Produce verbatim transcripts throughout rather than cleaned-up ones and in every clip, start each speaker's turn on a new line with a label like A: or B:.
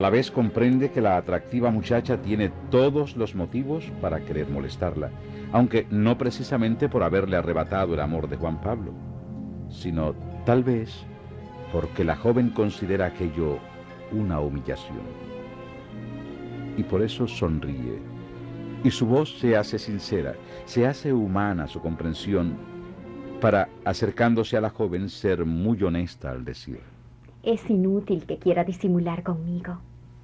A: A la vez comprende que la atractiva muchacha tiene todos los motivos para querer molestarla, aunque no precisamente por haberle arrebatado el amor de Juan Pablo, sino tal vez porque la joven considera aquello una humillación. Y por eso sonríe, y su voz se hace sincera, se hace humana su comprensión, para, acercándose a la joven, ser muy honesta al decir:
B: es inútil que quiera disimular conmigo.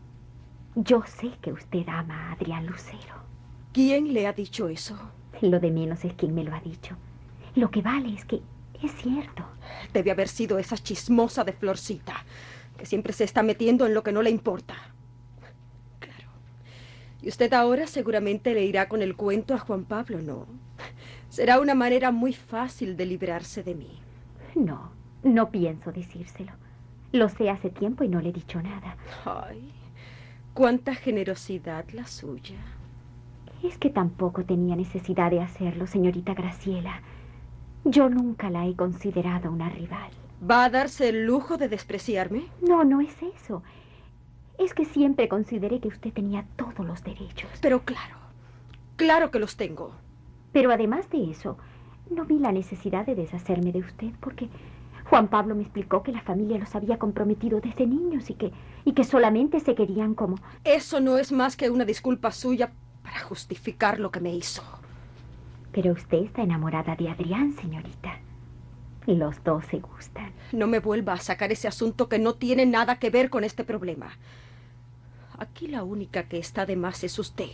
B: Yo sé que usted ama a Adrián Lucero.
C: ¿Quién le ha dicho eso?
B: Lo de menos es quien me lo ha dicho. Lo que vale es que es cierto.
C: Debe haber sido esa chismosa de Florcita, que siempre se está metiendo en lo que no le importa. Claro. Y usted ahora seguramente le irá con el cuento a Juan Pablo, ¿no? Será una manera muy fácil de librarse de mí.
B: No, no pienso decírselo. Lo sé hace tiempo y no le he dicho nada.
C: Ay, cuánta generosidad la suya.
B: Es que tampoco tenía necesidad de hacerlo, señorita Graciela. Yo nunca la he considerado una rival.
C: ¿Va a darse el lujo de despreciarme?
B: No, no es eso. Es que siempre consideré que usted tenía todos los derechos.
C: Pero claro, claro que los tengo.
B: Pero además de eso, no vi la necesidad de deshacerme de usted porque Juan Pablo me explicó que la familia los había comprometido desde niños y que, y que solamente se querían como...
C: Eso no es más que una disculpa suya para justificar lo que me hizo.
B: Pero usted está enamorada de Adrián, señorita. Los dos se gustan.
C: No me vuelva a sacar ese asunto que no tiene nada que ver con este problema. Aquí la única que está de más es usted.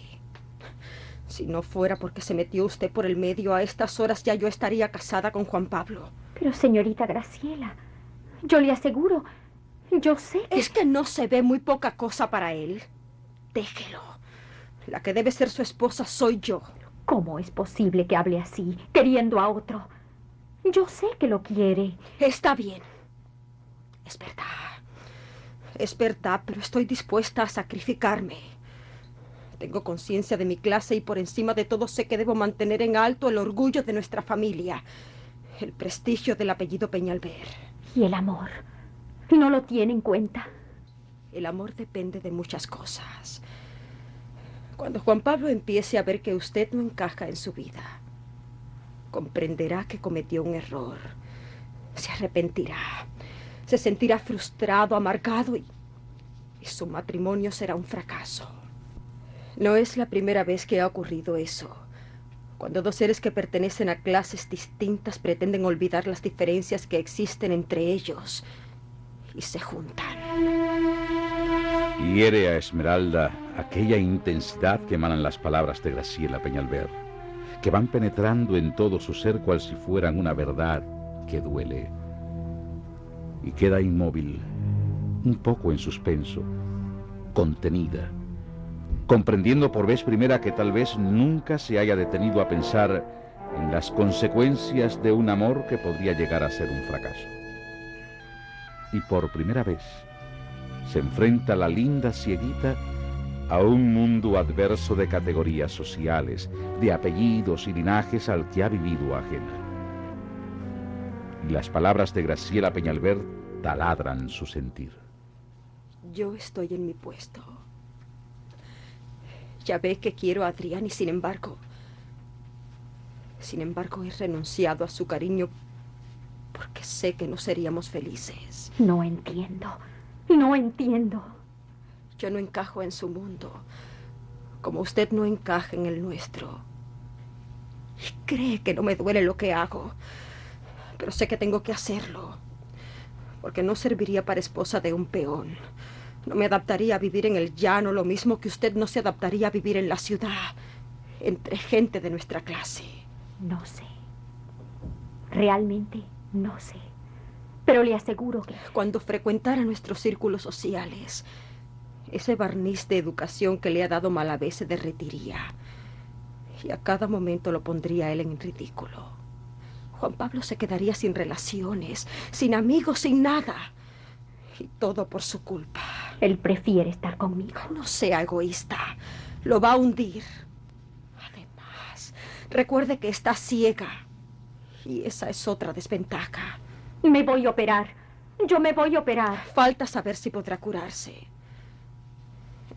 C: Si no fuera porque se metió usted por el medio, a estas horas ya yo estaría casada con Juan Pablo.
B: Pero, señorita Graciela, yo le aseguro, yo sé que...
C: Es que no se ve muy poca cosa para él. Déjelo. La que debe ser su esposa soy yo.
B: ¿Cómo es posible que hable así, queriendo a otro? Yo sé que lo quiere.
C: Está bien. Es verdad. Es verdad, pero estoy dispuesta a sacrificarme. Tengo conciencia de mi clase y por encima de todo sé que debo mantener en alto el orgullo de nuestra familia, el prestigio del apellido Peñalver.
B: ¿Y el amor? ¿No lo tiene en cuenta?
C: El amor depende de muchas cosas. Cuando Juan Pablo empiece a ver que usted no encaja en su vida, comprenderá que cometió un error. Se arrepentirá. Se sentirá frustrado, amargado y, y su matrimonio será un fracaso. No es la primera vez que ha ocurrido eso. Cuando dos seres que pertenecen a clases distintas pretenden olvidar las diferencias que existen entre ellos y se juntan.
A: Hiere a Esmeralda aquella intensidad que emanan las palabras de Graciela Peñalver, que van penetrando en todo su ser cual si fueran una verdad que duele. Y queda inmóvil, un poco en suspenso, contenida, comprendiendo por vez primera que tal vez nunca se haya detenido a pensar en las consecuencias de un amor que podría llegar a ser un fracaso. Y por primera vez se enfrenta la linda cieguita a un mundo adverso de categorías sociales, de apellidos y linajes al que ha vivido ajena. Y las palabras de Graciela Peñalver taladran su sentir.
C: Yo estoy en mi puesto. Ya ve que quiero a Adrián y sin embargo... Sin embargo he renunciado a su cariño porque sé que no seríamos felices.
B: No entiendo. No entiendo.
C: Yo no encajo en su mundo, como usted no encaja en el nuestro. Y cree que no me duele lo que hago, pero sé que tengo que hacerlo, porque no serviría para esposa de un peón. No me adaptaría a vivir en el llano, lo mismo que usted no se adaptaría a vivir en la ciudad, entre gente de nuestra clase.
B: No sé. Realmente no sé. Pero le aseguro que...
C: Cuando frecuentara nuestros círculos sociales, ese barniz de educación que le ha dado Malavé se derretiría. Y a cada momento lo pondría él en ridículo. Juan Pablo se quedaría sin relaciones, sin amigos, sin nada. Y todo por su culpa.
B: Él prefiere estar conmigo.
C: No sea egoísta. Lo va a hundir. Además, recuerde que está ciega. Y esa es otra desventaja.
B: Me voy a operar. Yo me voy a operar.
C: Falta saber si podrá curarse.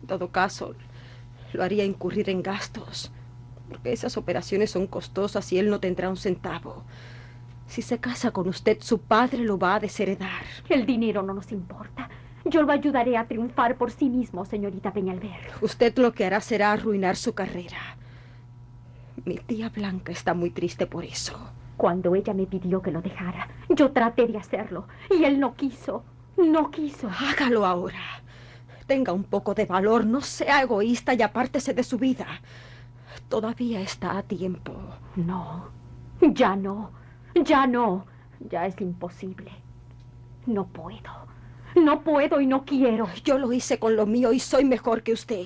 C: En todo caso, lo haría incurrir en gastos, porque esas operaciones son costosas y él no tendrá un centavo. Si se casa con usted, su padre lo va a desheredar.
B: El dinero no nos importa. Yo lo ayudaré a triunfar por sí mismo, señorita Peñalver.
C: Usted lo que hará será arruinar su carrera. Mi tía Blanca está muy triste por eso.
B: Cuando ella me pidió que lo dejara, yo traté de hacerlo, y él no quiso. No quiso.
C: Hágalo ahora. Tenga un poco de valor, no sea egoísta y apártese de su vida. Todavía está a tiempo.
B: No, ya no, ya no, ya es imposible. No puedo, no puedo y no quiero.
C: Yo lo hice con lo mío y soy mejor que usted.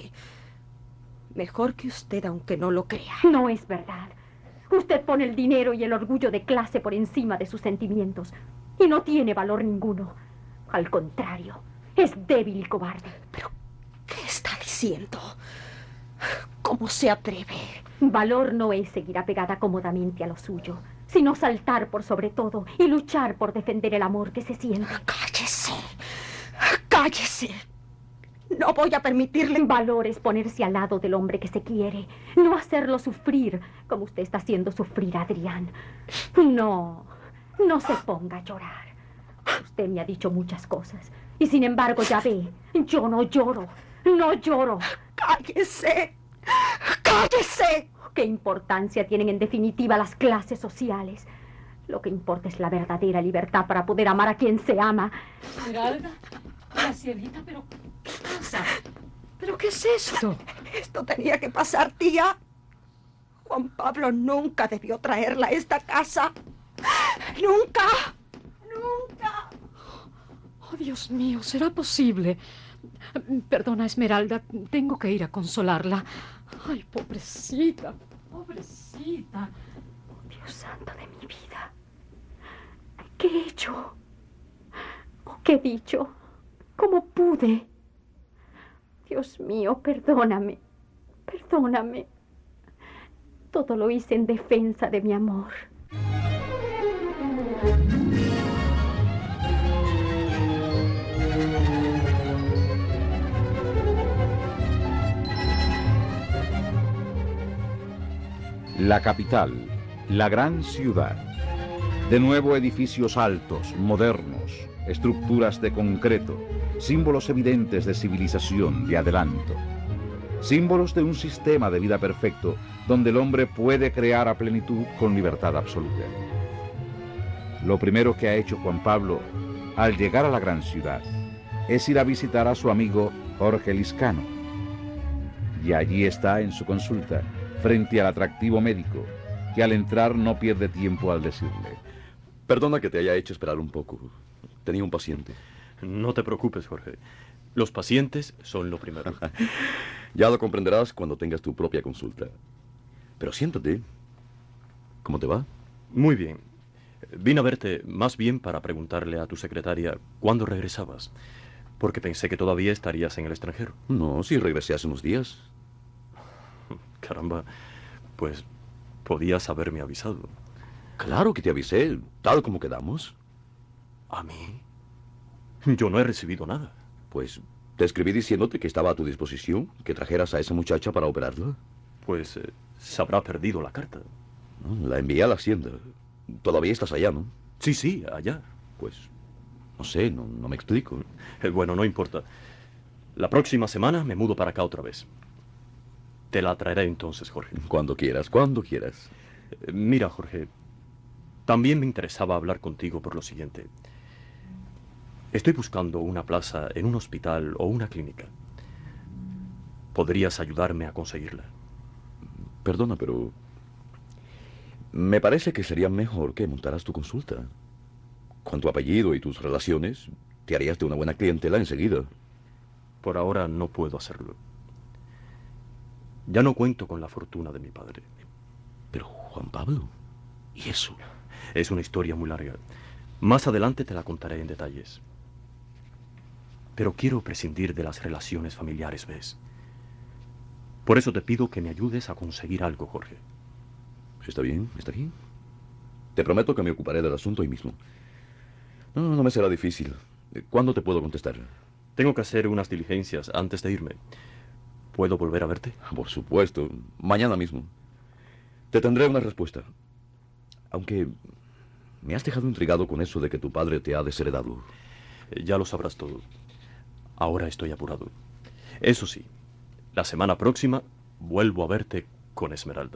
C: Mejor que usted, aunque no lo crea.
B: No es verdad. Usted pone el dinero y el orgullo de clase por encima de sus sentimientos y no tiene valor ninguno. Al contrario, es débil y cobarde.
C: ¿Pero qué está diciendo? ¿Cómo se atreve?
B: Valor no es seguir apegada cómodamente a lo suyo, sino saltar por sobre todo y luchar por defender el amor que se siente.
C: ¡Cállese! ¡Cállese! No voy a permitirle.
B: Valor es ponerse al lado del hombre que se quiere, no hacerlo sufrir como usted está haciendo sufrir a Adrián. No, no se ponga a llorar. Usted me ha dicho muchas cosas y sin embargo ya ve, yo no lloro, no lloro.
C: ¡Cállese! ¡Cállese!
B: ¿Qué importancia tienen en definitiva las clases sociales? Lo que importa es la verdadera libertad para poder amar a quien se ama.
D: Esmeralda, Gracielita, pero ¿qué pasa?
C: ¿Pero qué es esto? Esto tenía que pasar, tía. Juan Pablo nunca debió traerla a esta casa. ¡Nunca! ¡Nunca!
D: Oh, Dios mío, ¿será posible? Perdona, Esmeralda, tengo que ir a consolarla. Ay, pobrecita, pobrecita.
B: Dios santo de mi vida. ¿Qué he hecho? ¿Qué he dicho? ¿Cómo pude? Dios mío, perdóname, perdóname. Todo lo hice en defensa de mi amor.
A: La capital, la gran ciudad. De nuevo edificios altos, modernos, estructuras de concreto, símbolos evidentes de civilización, de adelanto. Símbolos de un sistema de vida perfecto donde el hombre puede crear a plenitud con libertad absoluta. Lo primero que ha hecho Juan Pablo al llegar a la gran ciudad es ir a visitar a su amigo Jorge Liscano. Y allí está en su consulta, frente al atractivo médico, que al entrar no pierde tiempo al decirle:
E: Perdona que te haya hecho esperar un poco. Tenía un paciente.
F: No te preocupes, Jorge. Los pacientes son lo primero.
E: Ya lo comprenderás cuando tengas tu propia consulta. Pero siéntate. ¿Cómo te va?
F: Muy bien. Vine a verte más bien para preguntarle a tu secretaria cuándo regresabas, porque pensé que todavía estarías en el extranjero.
E: No, sí regresé hace unos días.
F: Caramba, pues podías haberme avisado.
E: Claro que te avisé, tal como quedamos.
F: ¿A mí? Yo no he recibido nada.
E: Pues te escribí diciéndote que estaba a tu disposición, que trajeras a esa muchacha para operarla.
F: Pues eh, se habrá perdido la carta.
E: No, la envié a la hacienda. Todavía estás allá, ¿no?
F: Sí, sí, allá.
E: Pues, no sé, no, no me explico.
F: Eh, bueno, no importa. La próxima semana me mudo para acá otra vez. Te la traeré entonces, Jorge.
E: Cuando quieras, cuando quieras.
F: Eh, mira, Jorge, también me interesaba hablar contigo por lo siguiente. Estoy buscando una plaza en un hospital o una clínica. ¿Podrías ayudarme a conseguirla?
E: Perdona, pero me parece que sería mejor que montaras tu consulta. Con tu apellido y tus relaciones, te harías de una buena clientela enseguida.
F: Por ahora no puedo hacerlo. Ya no cuento con la fortuna de mi padre.
E: Pero, Juan Pablo, ¿y eso?
F: Es una historia muy larga. Más adelante te la contaré en detalles. Pero quiero prescindir de las relaciones familiares, ¿ves? Por eso te pido que me ayudes a conseguir algo, Jorge.
E: Está bien, está bien. Te prometo que me ocuparé del asunto hoy mismo. No, no me será difícil. ¿Cuándo te puedo contestar?
F: Tengo que hacer unas diligencias antes de irme. ¿Puedo volver a verte?
E: Por supuesto, mañana mismo. Te tendré una respuesta. Aunque me has dejado intrigado con eso de que tu padre te ha desheredado.
F: Eh, Ya lo sabrás todo. Ahora estoy apurado. Eso sí, la semana próxima vuelvo a verte con Esmeralda.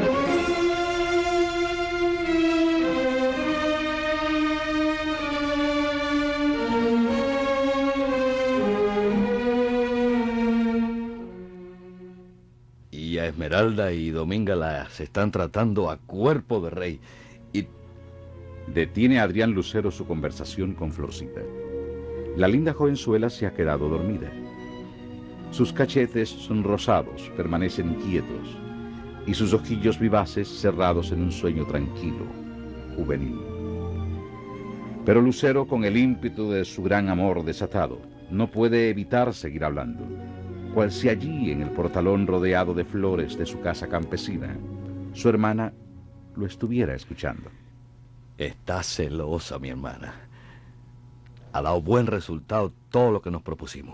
E: Y a Esmeralda y Dominga las están tratando a cuerpo de rey. Y
A: Detiene a Adrián Lucero su conversación con Florcita. La linda jovenzuela se ha quedado dormida. Sus cachetes son rosados, permanecen quietos, y sus ojillos vivaces cerrados en un sueño tranquilo, juvenil. Pero Lucero, con el ímpetu de su gran amor desatado, no puede evitar seguir hablando, cual si allí, en el portalón rodeado de flores de su casa campesina, su hermana lo estuviera escuchando.
E: está celosa, mi hermana. Ha dado buen resultado todo lo que nos propusimos.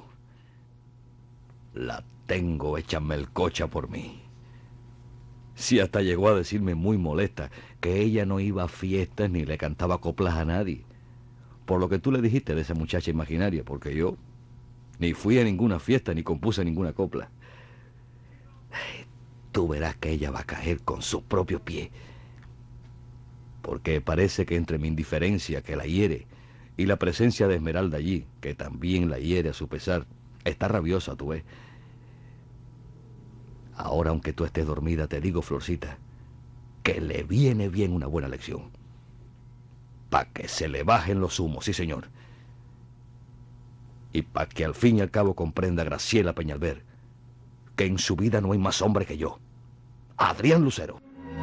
E: La tengo hecha melcocha por mí. Sí, hasta llegó a decirme muy molesta que ella no iba a fiestas ni le cantaba coplas a nadie. Por lo que tú le dijiste de esa muchacha imaginaria, porque yo ni fui a ninguna fiesta ni compuse ninguna copla. Tú verás que ella va a caer con sus propios pies. Porque parece que entre mi indiferencia, que la hiere, y la presencia de Esmeralda allí, que también la hiere a su pesar, está rabiosa, tú ves. Ahora, aunque tú estés dormida, te digo, Florcita, que le viene bien una buena lección. Pa' que se le bajen los humos, sí, señor. Y pa' que al fin y al cabo comprenda Graciela Peñalver que en su vida no hay más hombre que yo, Adrián Lucero.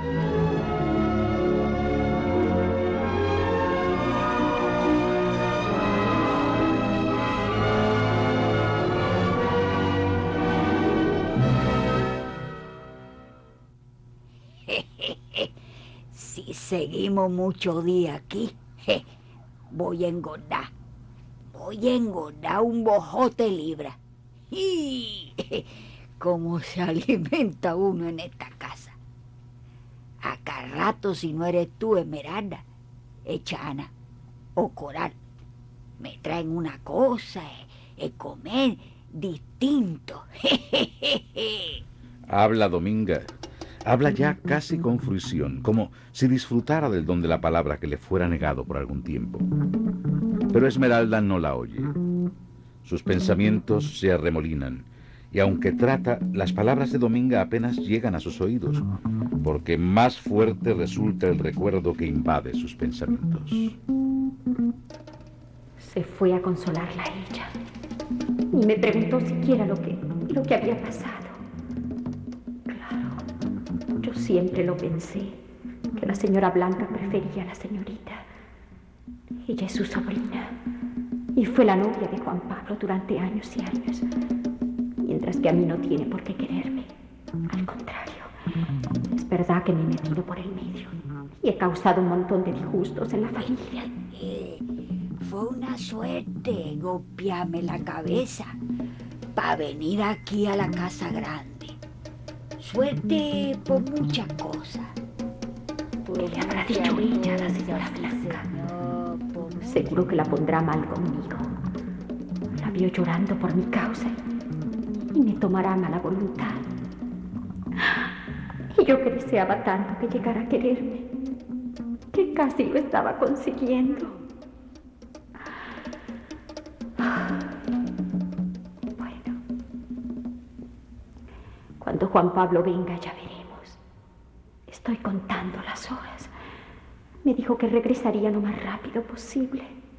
G: Si seguimos muchos días aquí, je, voy a engordar. Voy a engordar un bojote libra. Y cómo se alimenta uno en esta casa. Acá rato, si no eres tú, Esmeralda, Echana o Coral, me traen una cosa, es comer distinto.
A: Habla Dominga. Habla ya casi con fruición, como si disfrutara del don de la palabra que le fuera negado por algún tiempo. Pero Esmeralda no la oye. Sus pensamientos se arremolinan, y aunque trata, las palabras de Dominga apenas llegan a sus oídos, porque más fuerte resulta el recuerdo que invade sus pensamientos.
B: Se fue a consolarla a ella. Ni me preguntó siquiera lo que, lo que había pasado. Yo siempre lo pensé, que la señora Blanca prefería a la señorita. Ella es su sobrina y fue la novia de Juan Pablo durante años y años, mientras que a mí no tiene por qué quererme. Al contrario, es verdad que me he metido por el medio y he causado un montón de disgustos en la familia.
G: Eh, fue una suerte golpearme la cabeza para venir aquí a la casa grande. Suerte por muchas cosas.
B: ¿Qué le habrá dicho ella a la señora Blanca? Seguro que la pondrá mal conmigo. La vio llorando por mi causa y me tomará mala voluntad. Y yo que deseaba tanto que llegara a quererme, que casi lo estaba consiguiendo. Cuando Juan Pablo venga ya veremos. Estoy contando las horas. Me dijo que regresaría lo más rápido posible.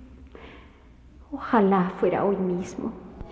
B: Ojalá fuera hoy mismo.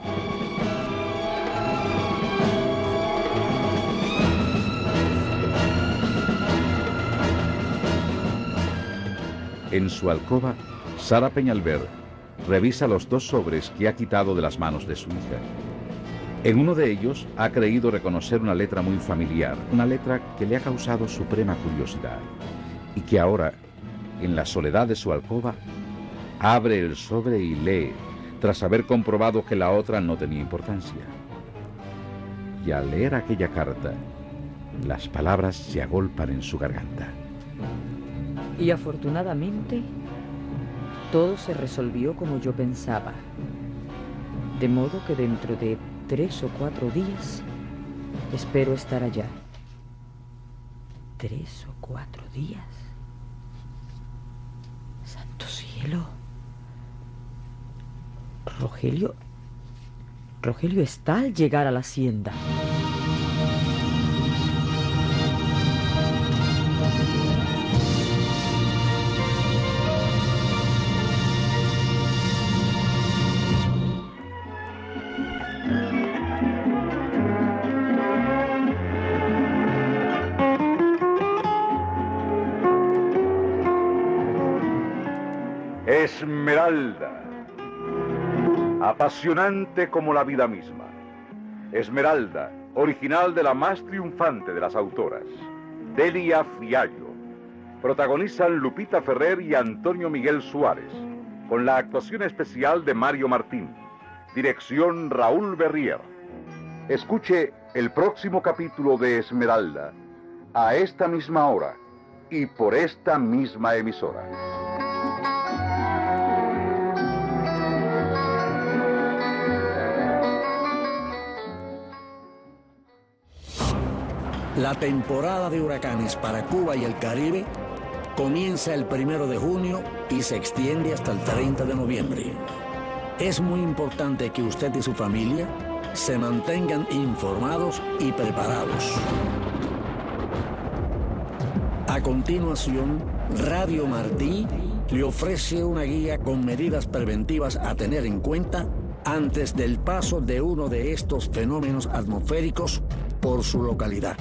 A: En su alcoba, Sara Peñalver revisa los dos sobres que ha quitado de las manos de su hija. En uno de ellos ha creído reconocer una letra muy familiar, una letra que le ha causado suprema curiosidad y que ahora, en la soledad de su alcoba, abre el sobre y lee, tras haber comprobado que la otra no tenía importancia. y al leer aquella carta, las palabras se agolpan en su garganta.
H: Y afortunadamente, todo se resolvió como yo pensaba. De modo que dentro de tres o cuatro días, espero estar allá. ¿Tres o cuatro días? ¡Santo cielo! Rogelio... Rogelio está al llegar a la hacienda.
I: Esmeralda, apasionante como la vida misma. Esmeralda, original de la más triunfante de las autoras, Delia Fiallo. Protagonizan Lupita Ferrer y Antonio Miguel Suárez, con la actuación especial de Mario Martín. Dirección Raúl Berrier. Escuche el próximo capítulo de Esmeralda a esta misma hora y por esta misma emisora.
J: La temporada de huracanes para Cuba y el Caribe comienza el primero de junio y se extiende hasta el treinta de noviembre. Es muy importante que usted y su familia se mantengan informados y preparados. A continuación, Radio Martí le ofrece una guía con medidas preventivas a tener en cuenta antes del paso de uno de estos fenómenos atmosféricos por su localidad.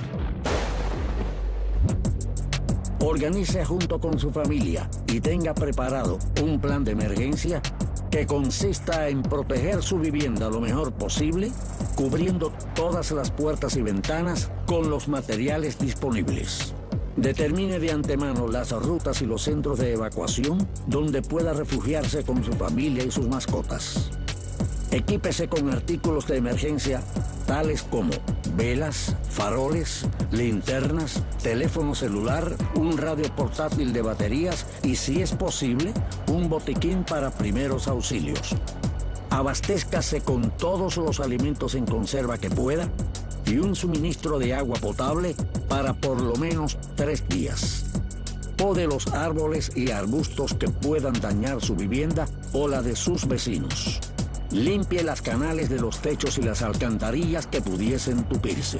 J: Organice junto con su familia y tenga preparado un plan de emergencia que consista en proteger su vivienda lo mejor posible, cubriendo todas las puertas y ventanas con los materiales disponibles. Determine de antemano las rutas y los centros de evacuación donde pueda refugiarse con su familia y sus mascotas. Equípese con artículos de emergencia tales como velas, faroles, linternas, teléfono celular, un radio portátil de baterías y, si es posible, un botiquín para primeros auxilios. Abastézcase con todos los alimentos en conserva que pueda y un suministro de agua potable para por lo menos tres días. Pode los árboles y arbustos que puedan dañar su vivienda o la de sus vecinos. Limpie las canales de los techos y las alcantarillas que pudiesen tupirse.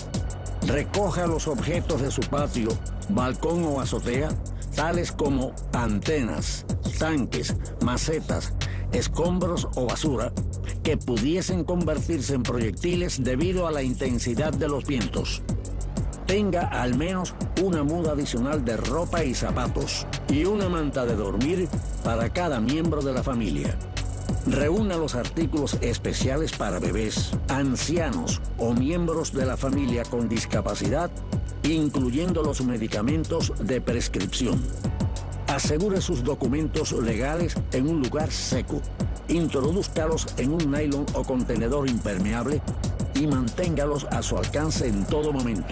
J: Recoja los objetos de su patio, balcón o azotea, tales como antenas, tanques, macetas, escombros o basura, que pudiesen convertirse en proyectiles debido a la intensidad de los vientos. Tenga al menos una muda adicional de ropa y zapatos y una manta de dormir para cada miembro de la familia. Reúna los artículos especiales para bebés, ancianos o miembros de la familia con discapacidad, incluyendo los medicamentos de prescripción. Asegure sus documentos legales en un lugar seco. Introdúzcalos en un nylon o contenedor impermeable y manténgalos a su alcance en todo momento.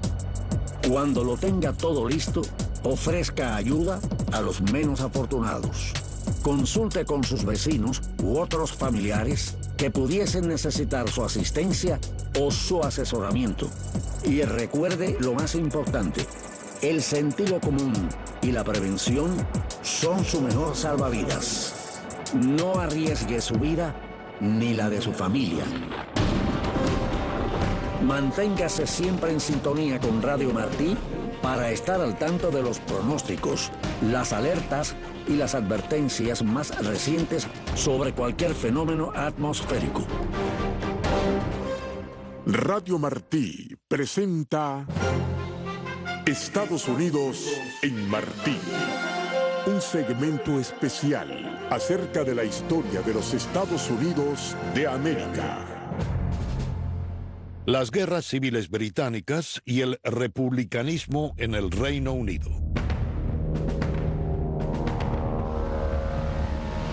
J: Cuando lo tenga todo listo, ofrezca ayuda a los menos afortunados. Consulte con sus vecinos u otros familiares que pudiesen necesitar su asistencia o su asesoramiento. Y recuerde lo más importante, el sentido común y la prevención son su mejor salvavidas. No arriesgue su vida ni la de su familia. Manténgase siempre en sintonía con Radio Martí para estar al tanto de los pronósticos, las alertas y las advertencias más recientes sobre cualquier fenómeno atmosférico.
K: Radio Martí presenta Estados Unidos en Martí, un segmento especial acerca de la historia de los Estados Unidos de América.
L: Las guerras civiles británicas y el republicanismo en el Reino Unido.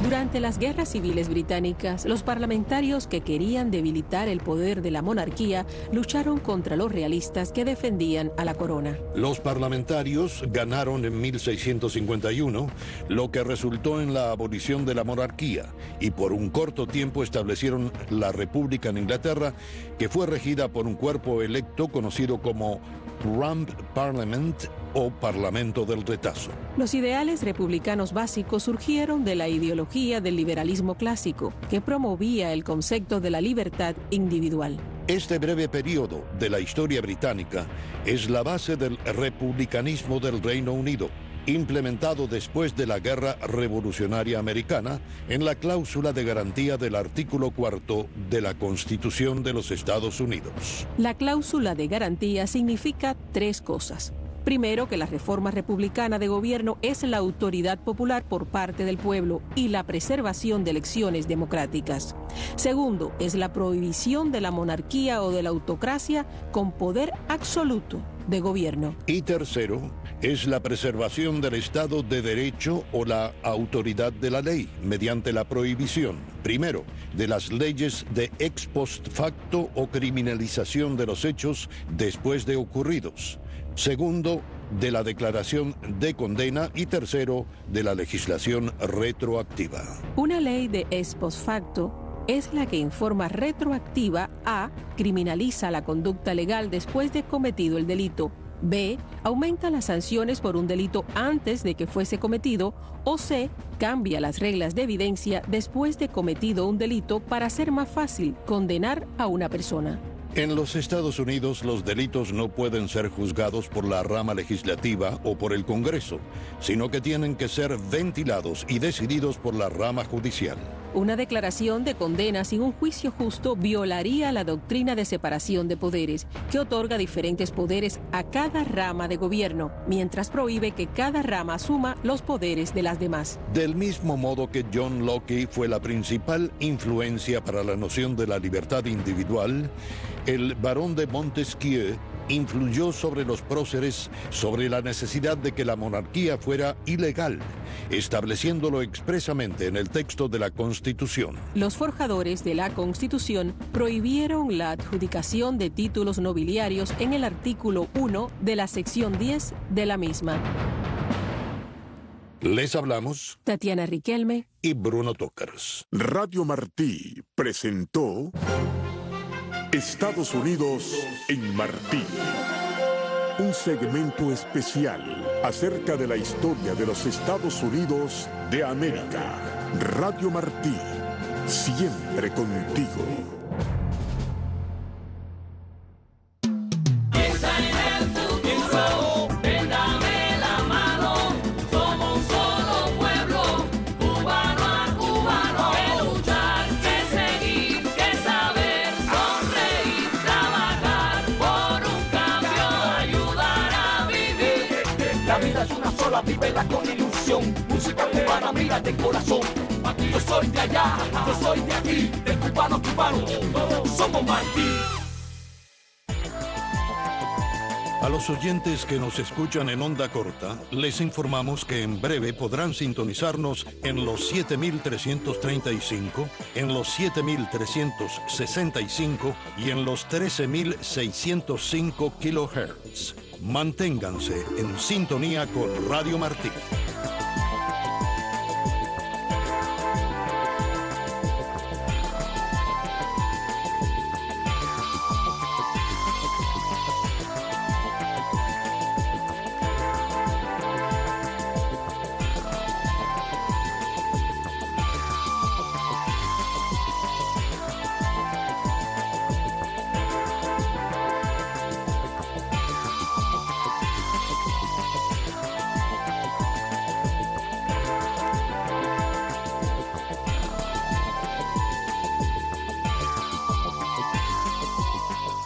M: Durante las guerras civiles británicas, los parlamentarios que querían debilitar el poder de la monarquía lucharon contra los realistas que defendían a la corona.
L: Los parlamentarios ganaron en mil seiscientos cincuenta y uno, lo que resultó en la abolición de la monarquía, y por un corto tiempo establecieron la República en Inglaterra, que fue regida por un cuerpo electo conocido como Rump Parliament o Parlamento del Retazo.
M: Los ideales republicanos básicos surgieron de la ideología del liberalismo clásico, que promovía el concepto de la libertad individual.
L: Este breve periodo de la historia británica es la base del republicanismo del Reino Unido, implementado después de la Guerra Revolucionaria Americana en la cláusula de garantía del artículo cuarto de la Constitución de los Estados Unidos.
M: La cláusula de garantía significa tres cosas. Primero, que la reforma republicana de gobierno es la autoridad popular por parte del pueblo y la preservación de elecciones democráticas. Segundo, es la prohibición de la monarquía o de la autocracia con poder absoluto de gobierno.
L: Y tercero, es la preservación del Estado de Derecho o la autoridad de la ley mediante la prohibición, primero, de las leyes de ex post facto o criminalización de los hechos después de ocurridos. Segundo, de la declaración de condena y tercero, de la legislación retroactiva.
M: Una ley de ex post facto es la que en forma retroactiva A. criminaliza la conducta legal después de cometido el delito, B. aumenta las sanciones por un delito antes de que fuese cometido, o C. cambia las reglas de evidencia después de cometido un delito para hacer más fácil condenar a una persona.
L: En los Estados Unidos, los delitos no pueden ser juzgados por la rama legislativa o por el Congreso, sino que tienen que ser ventilados y decididos por la rama judicial.
M: Una declaración de condena sin un juicio justo violaría la doctrina de separación de poderes, que otorga diferentes poderes a cada rama de gobierno, mientras prohíbe que cada rama asuma los poderes de las demás.
L: Del mismo modo que John Locke fue la principal influencia para la noción de la libertad individual, el barón de Montesquieu influyó sobre los próceres sobre la necesidad de que la monarquía fuera ilegal, estableciéndolo expresamente en el texto de la Constitución.
M: Los forjadores de la Constitución prohibieron la adjudicación de títulos nobiliarios en el artículo uno de la sección diez de la misma.
L: Les hablamos
M: Tatiana Riquelme
L: y Bruno Tócaros.
K: Radio Martí presentó Estados Unidos en Martí. Un segmento especial acerca de la historia de los Estados Unidos de América. Radio Martí, siempre contigo.
N: Vívela con ilusión, música cubana, mira de corazón. Aquí yo soy de allá, yo soy de aquí, de cubano cubano, todos somos Martí.
L: A los oyentes que nos escuchan en onda corta, les informamos que en breve podrán sintonizarnos en los siete mil trescientos treinta y cinco, en los siete mil trescientos sesenta y cinco y en los trece mil seiscientos cinco kilohertz. Manténganse en sintonía con Radio Martí.